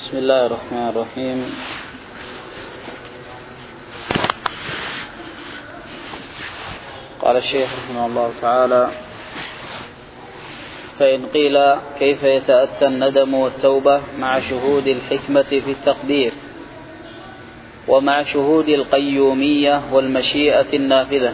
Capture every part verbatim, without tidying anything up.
بسم الله الرحمن الرحيم. قال الشيخ رحمه الله تعالى: فإن قيل كيف يتأتى الندم والتوبة مع شهود الحكمة في التقدير ومع شهود القيومية والمشيئة النافذة؟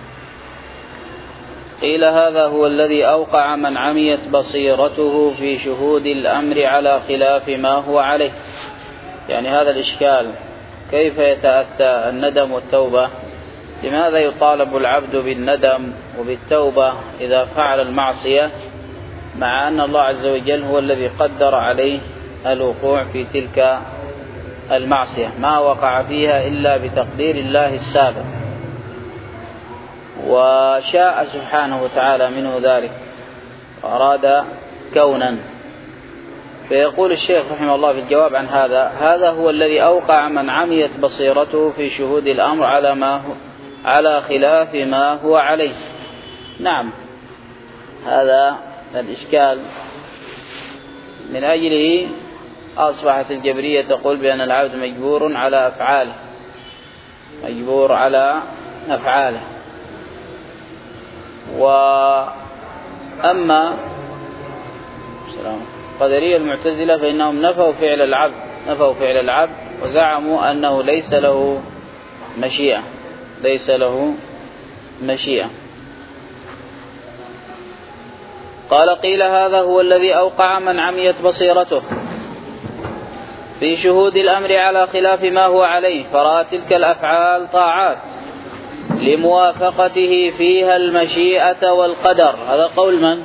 قيل هذا هو الذي أوقع من عميت بصيرته في شهود الأمر على خلاف ما هو عليه. يعني هذا الإشكال، كيف يتأتى الندم والتوبة؟ لماذا يطالب العبد بالندم وبالتوبة إذا فعل المعصية، مع أن الله عز وجل هو الذي قدر عليه الوقوع في تلك المعصية، ما وقع فيها إلا بتقدير الله السابق، وشاء سبحانه وتعالى منه ذلك وأراد كونا. فيقول الشيخ رحمه الله في الجواب عن هذا: هذا هو الذي أوقع من عميت بصيرته في شهود الأمر على ما هو على خلاف ما هو عليه. نعم، هذا الإشكال من أجله أصبحت الجبرية تقول بأن العبد مجبور على أفعاله، مجبور على أفعاله. وأما قدرية المعتزلة فإنهم نفوا فعل العبد نفوا فعل العبد وزعموا أنه ليس له مشيئة ليس له مشيئة قال: قيل هذا هو الذي أوقع من عميت بصيرته في شهود الأمر على خلاف ما هو عليه، فرأى تلك الأفعال طاعات لموافقته فيها المشيئة والقدر. هذا قول من؟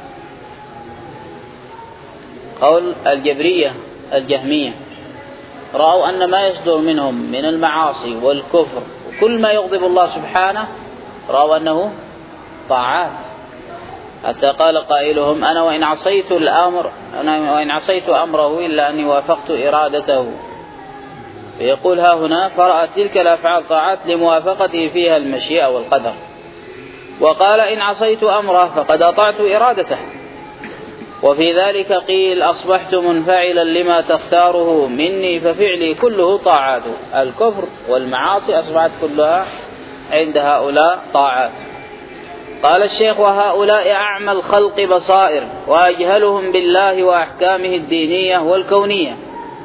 قول الجبرية الجهمية. رأوا أن ما يصدر منهم من المعاصي والكفر وكل ما يغضب الله سبحانه رأوا أنه طاعات، حتى قال قائلهم: أنا وإن عصيت الأمر أنا وإن عصيت أمره إلا أني وافقت إرادته. فيقول ها هنا: فرأت تلك الأفعال طاعات لموافقته فيها المشيئة والقدر. وقال: إن عصيت أمره فقد أطعت إرادته. وفي ذلك قيل: أصبحت منفعلا لما تختاره مني ففعلي كله طاعات. الكفر والمعاصي أصبحت كلها عند هؤلاء طاعات. قال الشيخ: وهؤلاء أعمى الخلق بصائر وأجهلهم بالله وأحكامه الدينية والكونية،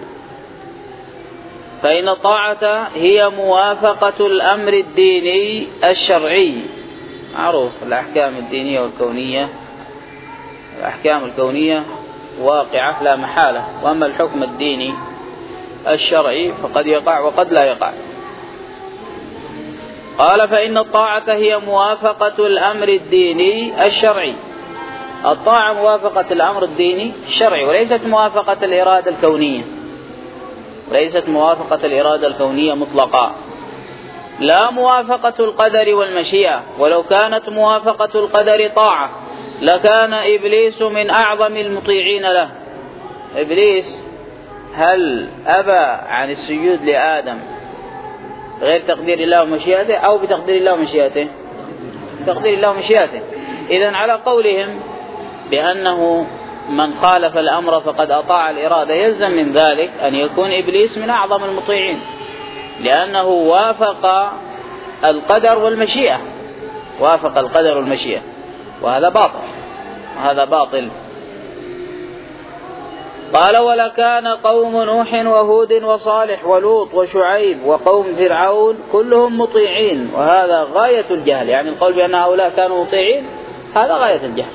فإن الطاعة هي موافقة الأمر الديني الشرعي. معروف الأحكام الدينية والكونية، الأحكام الكونية واقعة لا محالة، وأما الحكم الديني الشرعي فقد يقع وقد لا يقع. قال: فإن الطاعة هي موافقة الأمر الديني الشرعي. الطاعة موافقة الأمر الديني الشرعي، وليست موافقة الإرادة الكونية ليست موافقة الإرادة الكونية مطلقا، لا موافقة القدر والمشيئة. ولو كانت موافقة القدر طاعة لكان إبليس من أعظم المطيعين له. إبليس هل أبى عن السجود لآدم غير تقدير الله ومشيئته أو بتقدير الله ومشيئته؟ تقدير الله ومشيئته. إذن على قولهم بأنه من خالف الأمر فقد أطاع الإرادة، يلزم من ذلك أن يكون إبليس من أعظم المطيعين، لأنه وافق القدر والمشيئة وافق القدر والمشيئة وهذا باطل وهذا باطل. قال: ولكان قوم نوح وهود وصالح ولوط وشعيب وقوم فرعون كلهم مطيعين، وهذا غاية الجهل. يعني القول بأن هؤلاء كانوا مطيعين هذا غاية الجهل.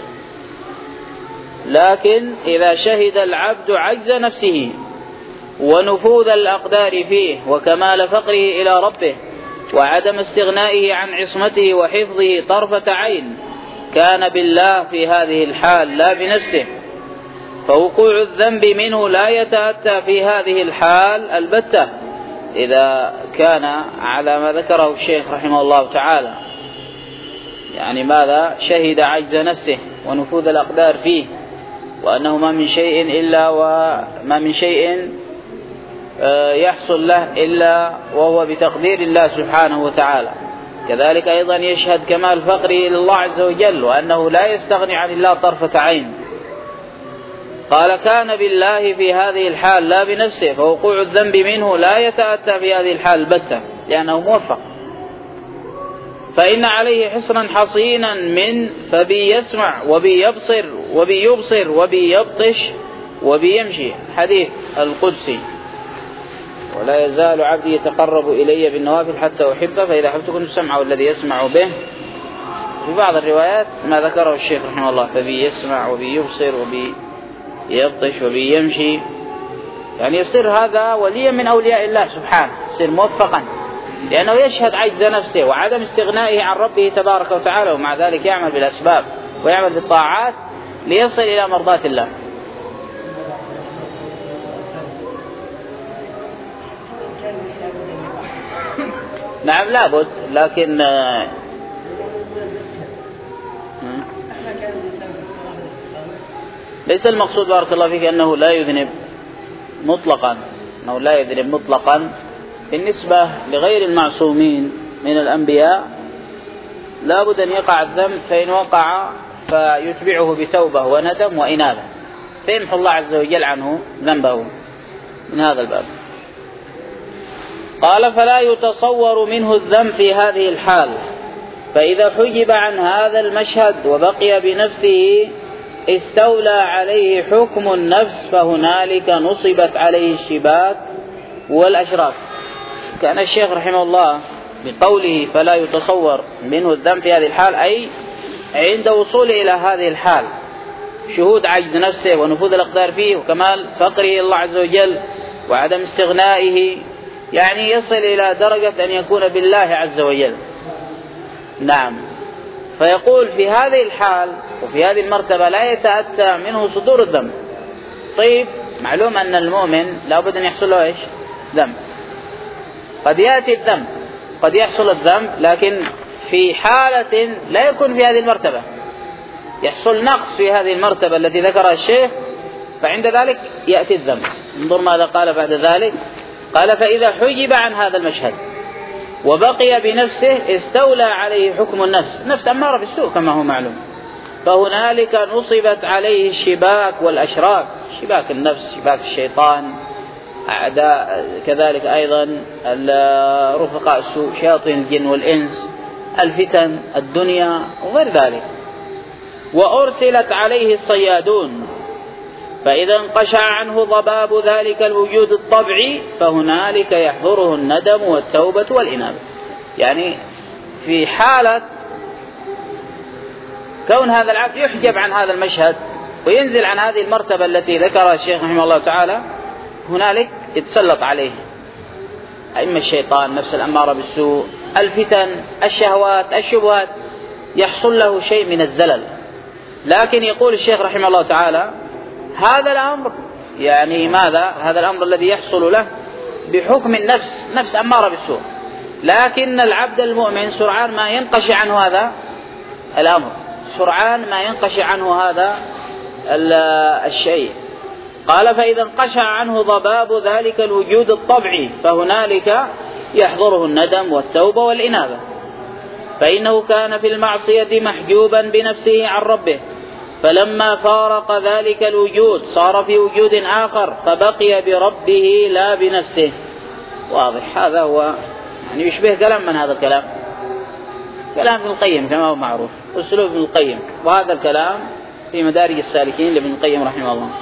لكن إذا شهد العبد عجز نفسه ونفوذ الأقدار فيه وكمال فقره إلى ربه وعدم استغنائه عن عصمته وحفظه طرفة عين، كان بالله في هذه الحال لا بنفسه، فوقوع الذنب منه لا يتأتى في هذه الحال البتة، إذا كان على ما ذكره الشيخ رحمه الله تعالى. يعني ماذا؟ شهد عجز نفسه ونفوذ الأقدار فيه، وأنه ما من شيء إلا وما من شيء يحصل له إلا وهو بتقدير الله سبحانه وتعالى. كذلك أيضا يشهد كمال فقره إلى الله عز وجل، وأنه لا يستغني عن الله طرفة عين. قال كان بالله في هذه الحال لا بنفسه، فوقوع الذنب منه لا يتأتى في هذه الحال البتة لأنه موفق. فإن عليه حصنا حصينا من فبي يسمع وبي يبصر وبي يبصر وبي يبطش وبي يمشي، حديث القدسي: ولا يزال عبدي يتقرب إلي بالنوافل حتى أحبه فإذا أحببت كنت سمعه الذي يسمع به. في بعض الروايات ما ذكره الشيخ رحمه الله: فبي يسمع وبي يبصر وبي يبطش وبي يمشي، يعني يصير هذا وليا من أولياء الله سبحانه، يصير موفقا، لأنه يشهد عجز نفسه وعدم استغنائه عن ربه تبارك وتعالى، ومع ذلك يعمل بالأسباب ويعمل بالطاعات ليصل إلى مرضاة الله. نعم لابد، لكن ليس المقصود بارك الله فيك أنه لا يذنب مطلقا، أنه لا يذنب مطلقا. بالنسبة لغير المعصومين من الأنبياء لابد أن يقع الذنب، فإن وقع فيتبعه بتوبة وندم وإنابة فيمحو الله عز وجل عنه ذنبه من هذا الباب. قال: فلا يتصور منه الذنب في هذه الحال، فإذا حجب عن هذا المشهد وبقي بنفسه استولى عليه حكم النفس، فهنالك نصبت عليه الشباك والأشراك. كان الشيخ رحمه الله بقوله فلا يتصور منه الذنب في هذه الحال، أي عند وصوله إلى هذه الحال، شهود عجز نفسه ونفوذ الأقدار فيه وكمال فقره الله عز وجل وعدم استغنائه، يعني يصل إلى درجة أن يكون بالله عز وجل. نعم، فيقول في هذه الحال وفي هذه المرتبة لا يتأتى منه صدور الذنب. طيب، معلوم أن المؤمن لابد أن يحصل له إيش؟ ذنب. قد يأتي الذنب، قد يحصل الذنب، لكن في حالة لا يكون في هذه المرتبة، يحصل نقص في هذه المرتبة التي ذكرها الشيخ، فعند ذلك يأتي الذنب. انظر ماذا قال بعد ذلك: قال: فإذا حجب عن هذا المشهد وبقي بنفسه استولى عليه حكم النفس، نفس أمارة بالسوء كما هو معلوم، فهنالك نصبت عليه الشباك والأشراك، شباك النفس، شباك الشيطان، أعداء كذلك أيضا رفقاء السوء، شياطين الجن والإنس، الفتن الدنيا وغير ذلك. وأرسلت عليه الصيادون، فإذا انقشع عنه ضباب ذلك الوجود الطبعي فهنالك يحضره الندم والتوبة والإنابة. يعني في حالة كون هذا العبد يحجب عن هذا المشهد وينزل عن هذه المرتبة التي ذكرها الشيخ رحمه الله تعالى، هنالك يتسلط عليه إما الشيطان، نفس الأمارة بالسوء، الفتن، الشهوات، الشبهات، يحصل له شيء من الزلل. لكن يقول الشيخ رحمه الله تعالى: هذا الأمر يعني ماذا؟ هذا الأمر الذي يحصل له بحكم النفس، نفس أمارة بالسوء، لكن العبد المؤمن سرعان ما ينقشع عنه هذا الأمر، سرعان ما ينقشع عنه هذا الشيء. قال: فإذا انقشع عنه ضباب ذلك الوجود الطبعي فهنالك يحضره الندم والتوبة والإنابة، فإنه كان في المعصية محجوبا بنفسه عن ربه، فلما فارق ذلك الوجود صار في وجود آخر فبقي بربه لا بنفسه. واضح؟ هذا هو يعني يشبه كلام من هذا الكلام؟ كلام ابن القيم كما هو معروف، أسلوب ابن القيم، وهذا الكلام في مدارج السالكين لابن القيم رحمه الله.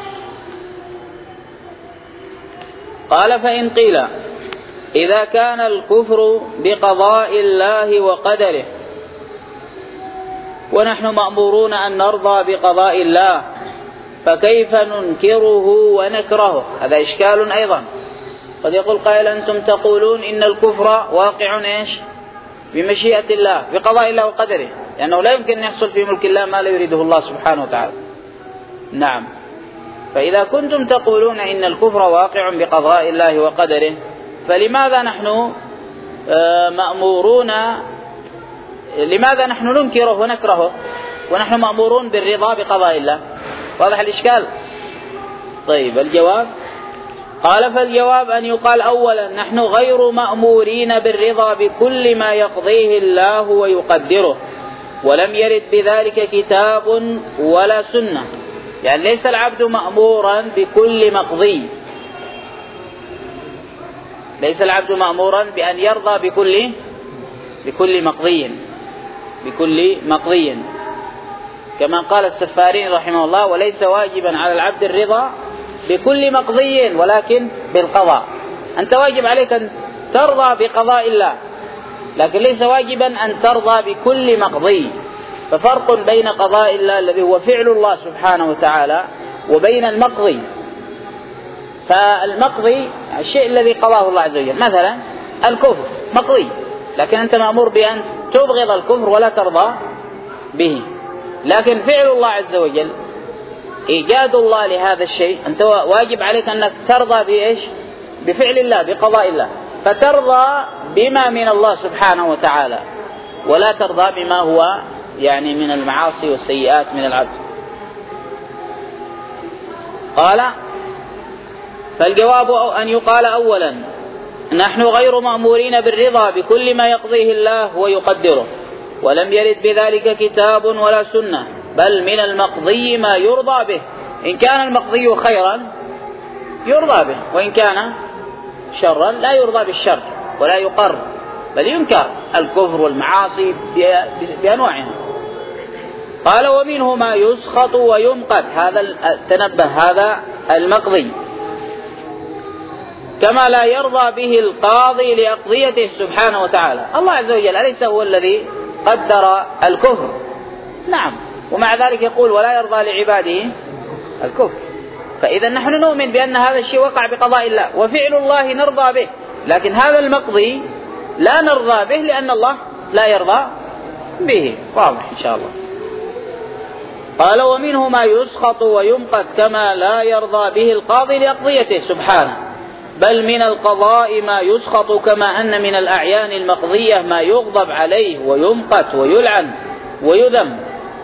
قال: فإن قيل إذا كان الكفر بقضاء الله وقدره ونحن مأمورون أن نرضى بقضاء الله، فكيف ننكره ونكرهه؟ هذا إشكال أيضا. قد يقول قائل: أنتم تقولون إن الكفر واقع إيش؟ بمشيئة الله، بقضاء الله وقدره، لأنه لا يمكن أن يحصل في ملك الله ما لا يريده الله سبحانه وتعالى. نعم، فإذا كنتم تقولون إن الكفر واقع بقضاء الله وقدره، فلماذا نحن مأمورون، لماذا نحن ننكره ونكرهه ونحن مأمورون بالرضا بقضاء الله؟ واضح الإشكال؟ طيب، الجواب: قال: فالجواب أن يقال أولا نحن غير مأمورين بالرضا بكل ما يقضيه الله ويقدره، ولم يرد بذلك كتاب ولا سنة، يعني ليس العبد مأمورا بكل مقضي، ليس العبد مأمورا بأن يرضى بكل بكل مقضي بكل مقضي كما قال السفارين رحمه الله: وليس واجبا على العبد الرضا بكل مقضي ولكن بالقضاء. أنت واجب عليك أن ترضى بقضاء الله، لكن ليس واجبا أن ترضى بكل مقضي. ففرق بين قضاء الله الذي هو فعل الله سبحانه وتعالى وبين المقضي. فالمقضي الشيء الذي قضاه الله عز وجل، مثلا الكفر مقضي، لكن أنت مأمور بأن تبغض الكفر ولا ترضى به. لكن فعل الله عز وجل، إيجاد الله لهذا الشيء، أنت واجب عليك أنك ترضى بإيش؟ بفعل الله، بقضاء الله، فترضى بما من الله سبحانه وتعالى ولا ترضى بما هو يعني من المعاصي والسيئات من العبد. قال: فالجواب أن يقال أولا: نحن غير مأمورين بالرضا بكل ما يقضيه الله ويقدره، ولم يرد بذلك كتاب ولا سنة، بل من المقضي ما يرضى به. إن كان المقضي خيرا يرضى به، وإن كان شرا لا يرضى بالشر ولا يقر، بل ينكر الكفر والمعاصي بأنواعها. قال: ومنه ما يسخط ويمقت. هذا تنبه، هذا المقضي، كما لا يرضى به القاضي لأقضيته سبحانه وتعالى. الله عز وجل أليس هو الذي قدر الكفر؟ نعم، ومع ذلك يقول: ولا يرضى لعباده الكفر. فإذا نحن نؤمن بأن هذا الشيء وقع بقضاء الله، وفعل الله نرضى به، لكن هذا المقضي لا نرضى به لأن الله لا يرضى به. واضح إن شاء الله. قال: ومنه ما يسخط ويمقت، كما لا يرضى به القاضي لأقضيته سبحانه، بل من القضاء ما يسخط، كما أن من الأعيان المقضية ما يغضب عليه ويمقت ويلعن ويذم.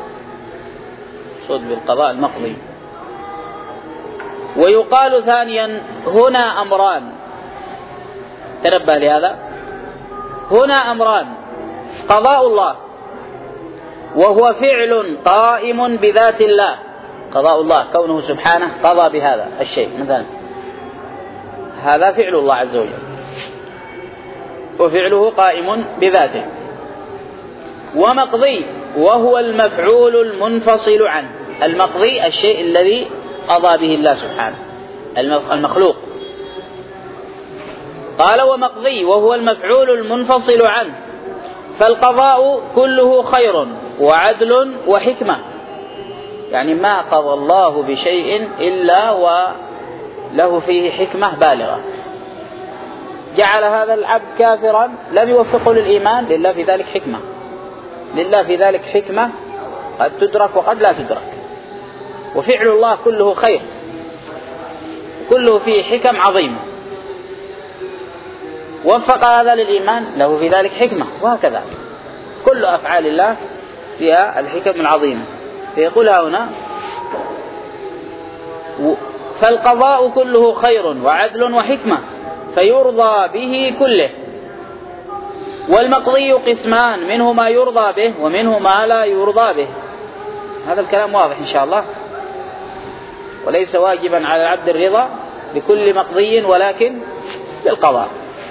صد بالقضاء المقضي. ويقال ثانيا: هنا أمران. تنبه لهذا، هنا أمران: قضاء الله وهو فعل قائم بذات الله، قضاء الله كونه سبحانه قضى بهذا الشيء مثلا، هذا فعل الله عز وجل وفعله قائم بذاته. ومقضي وهو المفعول المنفصل عنه. المقضي الشيء الذي قضى به الله سبحانه، المخلوق. قال: ومقضي وهو المفعول المنفصل عنه، فالقضاء كله خير وعدل وحكمة. يعني ما قضى الله بشيء إلا وله فيه حكمة بالغة. جعل هذا العبد كافرا لم يوفقه للإيمان، لله في ذلك حكمة، لله في ذلك حكمة قد تدرك وقد لا تدرك. وفعل الله كله خير، كله فيه حكم عظيمة. وفق هذا للإيمان له في ذلك حكمة، وهكذا كل أفعال الله فيها الحكم العظيمة. فيقول هنا: فالقضاء كله خير وعدل وحكمة، فيرضى به كله. والمقضي قسمان: منه ما يرضى به ومنه ما لا يرضى به. هذا الكلام واضح إن شاء الله. وليس واجبا على العبد الرضا بكل مقضي ولكن بالقضاء.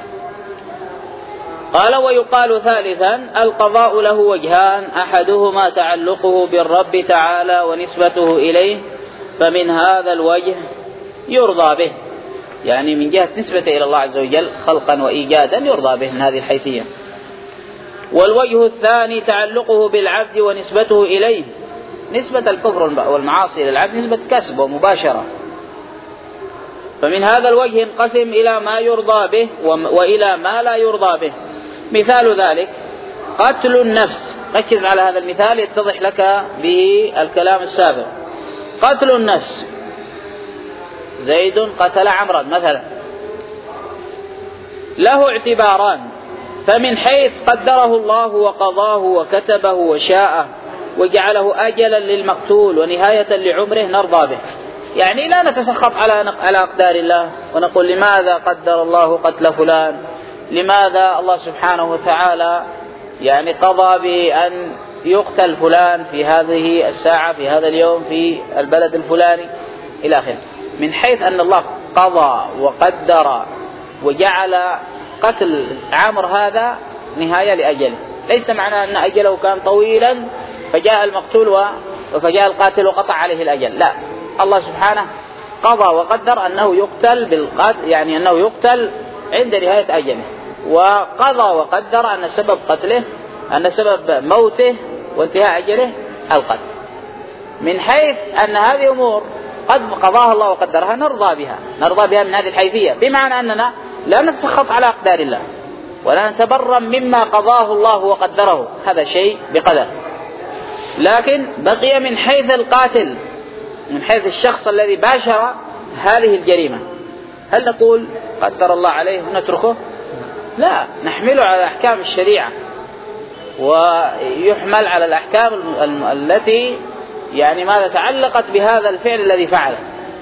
قال: ويقال ثالثا: القضاء له وجهان، أحدهما تعلقه بالرب تعالى ونسبته إليه، فمن هذا الوجه يرضى به، يعني من جهة نسبته إلى الله عز وجل خلقا وإيجادا يرضى به من هذه الحيثية. والوجه الثاني تعلقه بالعبد ونسبته إليه، نسبة الكفر والمعاصي إلى العبد نسبة كسب ومباشرة. فمن هذا الوجه انقسم إلى ما يرضى به وإلى ما لا يرضى به. مثال ذلك قتل النفس. ركز على هذا المثال يتضح لك به الكلام السابق. قتل النفس: زيد قتل عمرا مثلا، له اعتباران. فمن حيث قدره الله وقضاه وكتبه وشاءه وجعله أجلا للمقتول ونهاية لعمره نرضى به، يعني لا نتسخط على على أقدار الله ونقول لماذا قدر الله قتل فلان، لماذا الله سبحانه وتعالى يعني قضى بأن يقتل فلان في هذه الساعة في هذا اليوم في البلد الفلاني إلى آخره. من حيث أن الله قضى وقدر وجعل قتل عامر هذا نهاية لأجله، ليس معنى أن أجله كان طويلا فجاء المقتول فجاء القاتل وقطع عليه الأجل، لا، الله سبحانه قضى وقدر أنه يقتل بالقتل، يعني أنه يقتل عند نهاية أجله، وقضى وقدر أن سبب قتله أن سبب موته وانتهاء أجله القتل. من حيث أن هذه أمور قد قضاها الله وقدرها نرضى بها، نرضى بها من هذه الحيثية، بمعنى أننا لا نتسخط على أقدار الله ولا نتبرم مما قضاه الله وقدره، هذا شيء بقدر. لكن بقي من حيث القاتل، من حيث الشخص الذي باشر هذه الجريمة، هل نقول قدر الله عليه ونتركه؟ لا، نحمله على أحكام الشريعة ويحمل على الأحكام التي يعني ماذا تعلقت بهذا الفعل الذي فعله،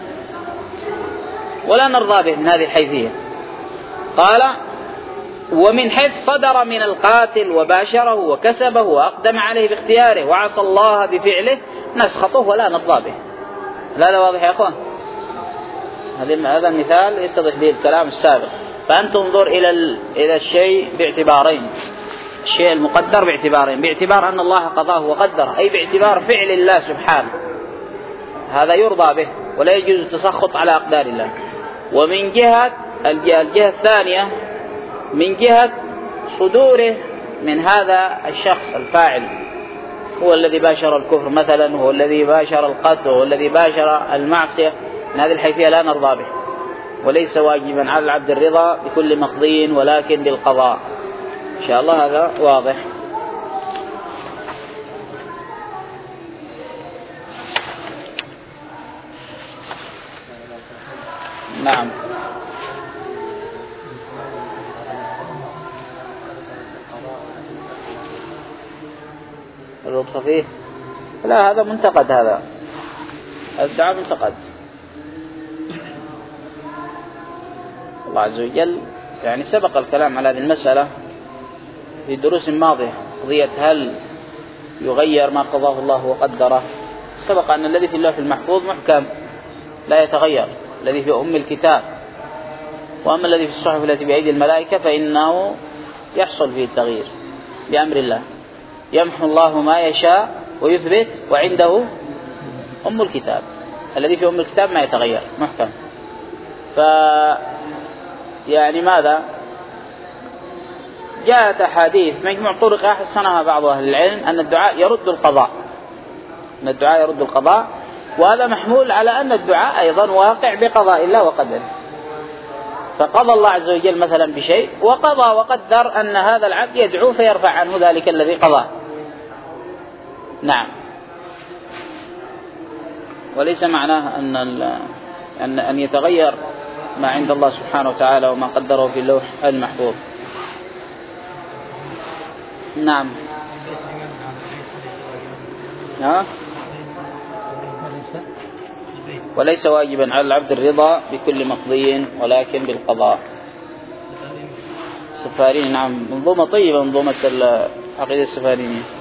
ولا نرضى به من هذه الحيثية. قال ومن حيث صدر من القاتل وباشره وكسبه وأقدم عليه باختياره وعصى الله بفعله نسخطه ولا نرضى به. لا لا واضح يا أخوان؟ هذا المثال يتضح به الكلام السابق. فأنت انظر إلى إلى الشيء باعتبارين، الشيء المقدر باعتبارين، باعتبار أن الله قضاه وقدره، أي باعتبار فعل الله سبحانه، هذا يرضى به ولا يجوز التسخط على أقدار الله. ومن جهة الجهة, الجهة الثانية من جهة صدوره من هذا الشخص الفاعل، هو الذي باشر الكفر مثلا، هو الذي باشر القتل، هو الذي باشر المعصية، من هذه الحيثية لا نرضى به، وليس واجبا على العبد الرضا بكل مقضي ولكن بالقضاء. إن شاء الله هذا واضح. نعم. الربط فيه لا، هذا منتقد، هذا الدعاء منتقد. الله عز وجل يعني سبق الكلام على هذه المسألة في دروس ماضية، قضية هل يغير ما قضاه الله وقدره. سبق أن الذي في اللوح المحفوظ محكم لا يتغير، الذي في أم الكتاب، وأما الذي في الصحف التي بأيدي الملائكة فإنه يحصل فيه التغيير بأمر الله، يمحو الله ما يشاء ويثبت وعنده أم الكتاب. الذي في أم الكتاب ما يتغير محكم. ف يعني ماذا جاءت أحاديث مجموع طرق حسنها بعض أهل العلم أن الدعاء يرد القضاء، أن الدعاء يرد القضاء، وهذا محمول على أن الدعاء أيضا واقع بقضاء الله وقدره. فقضى الله عز وجل مثلا بشيء وقضى وقدر أن هذا العبد يدعو فيرفع عنه ذلك الذي قضاه. نعم. وليس معناه أن أن أن يتغير ما عند الله سبحانه وتعالى وما قدره في اللوح المحفوظ. نعم. ها؟ وليس واجبا على العبد الرضا بكل مقضي ولكن بالقضاء. السفاريني نعم، منظومة طيبة، منظومة العقيدة السفارينية.